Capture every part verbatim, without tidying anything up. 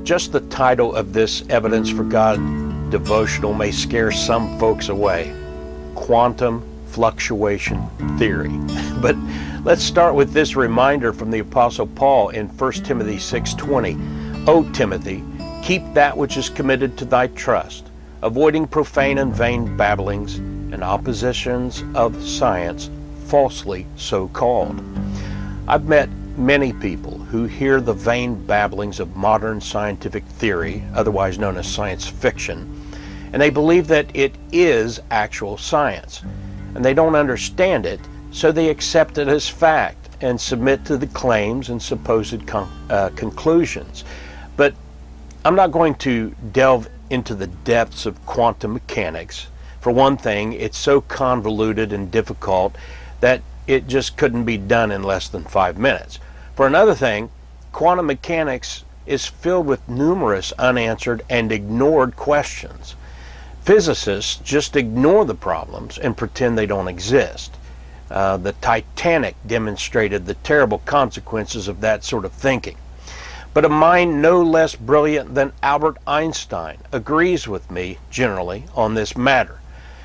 Just the title of this Evidence for God devotional may scare some folks away. Quantum fluctuation theory. But let's start with this reminder from the Apostle Paul in First Timothy six twenty. O Timothy, keep that which is committed to thy trust, avoiding profane and vain babblings and oppositions of science, falsely so called. I've met many people who hear the vain babblings of modern scientific theory, otherwise known as science fiction, and they believe that it is actual science. And they don't understand it, so they accept it as fact and submit to the claims and supposed con- uh, conclusions. But I'm not going to delve into the depths of quantum mechanics. For one thing, it's so convoluted and difficult that it just couldn't be done in less than five minutes. For another thing, quantum mechanics is filled with numerous unanswered and ignored questions. Physicists just ignore the problems and pretend they don't exist. Uh, the Titanic demonstrated the terrible consequences of that sort of thinking. But a mind no less brilliant than Albert Einstein agrees with me generally on this matter.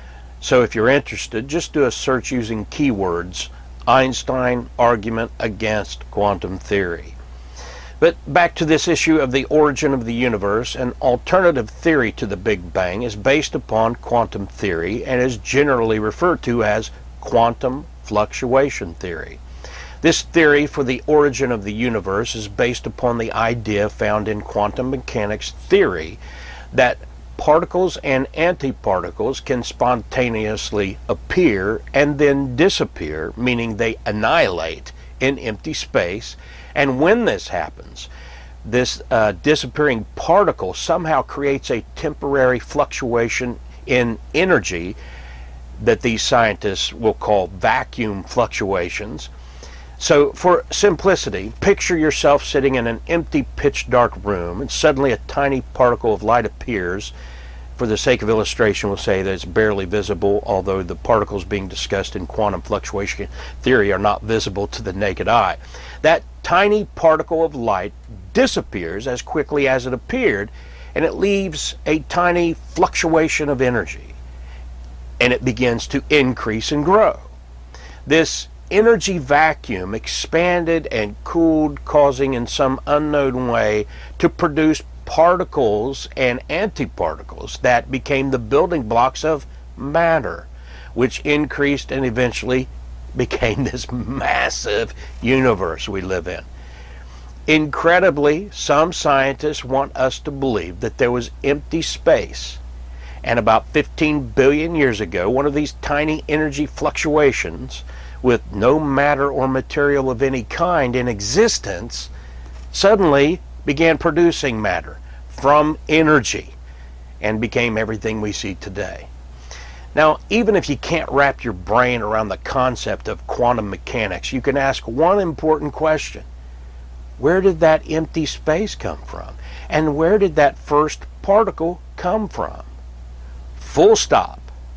So if you're interested, just do a search using keywords, Einstein argument against quantum theory. But back to this issue of the origin of the universe, an alternative theory to the Big Bang is based upon quantum theory and is generally referred to as quantum fluctuation theory. This theory for the origin of the universe is based upon the idea found in quantum mechanics theory that particles and antiparticles can spontaneously appear and then disappear, meaning they annihilate in empty space. And when this happens, this uh, disappearing particle somehow creates a temporary fluctuation in energy that these scientists will call vacuum fluctuations. So for simplicity, picture yourself sitting in an empty, pitch-dark room, and suddenly a tiny particle of light appears. For the sake of illustration, we'll say that it's barely visible, although the particles being discussed in quantum fluctuation theory are not visible to the naked eye. That tiny particle of light disappears as quickly as it appeared, and it leaves a tiny fluctuation of energy, and it begins to increase and grow. This energy vacuum expanded and cooled, causing in some unknown way to produce particles and antiparticles that became the building blocks of matter, which increased and eventually became this massive universe we live in. Incredibly, some scientists want us to believe that there was empty space, and about fifteen billion years ago, one of these tiny energy fluctuations with no matter or material of any kind in existence suddenly began producing matter from energy and became everything we see today. Now, even if you can't wrap your brain around the concept of quantum mechanics, you can ask one important question. Where did that empty space come from? And where did that first particle come from? Full stop.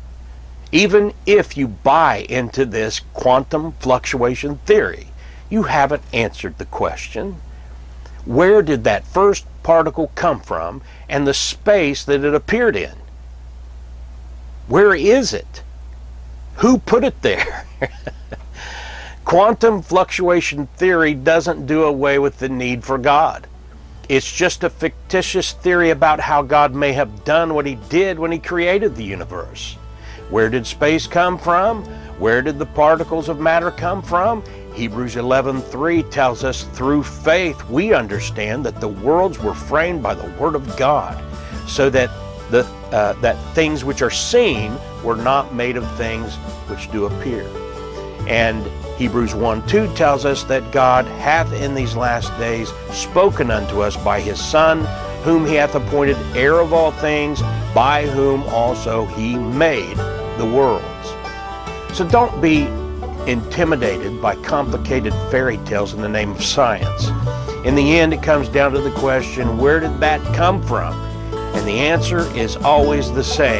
Even if you buy into this quantum fluctuation theory, you haven't answered the question. Where did that first particle come from and the space that it appeared in? Where is it? Who put it there? Quantum fluctuation theory doesn't do away with the need for God. It's just a fictitious theory about how God may have done what he did when he created the universe. Where did space come from? Where did the particles of matter come from? Hebrews eleven three tells us through faith we understand that the worlds were framed by the word of God, so that the uh, that things which are seen were not made of things which do appear. And Hebrews one two tells us that God hath in these last days spoken unto us by his Son, whom he hath appointed heir of all things, by whom also he made the worlds. So don't be intimidated by complicated fairy tales in the name of science. In the end, it comes down to the question, where did that come from? And the answer is always the same.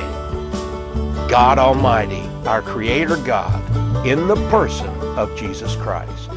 God Almighty, our Creator God, in the person of Jesus Christ.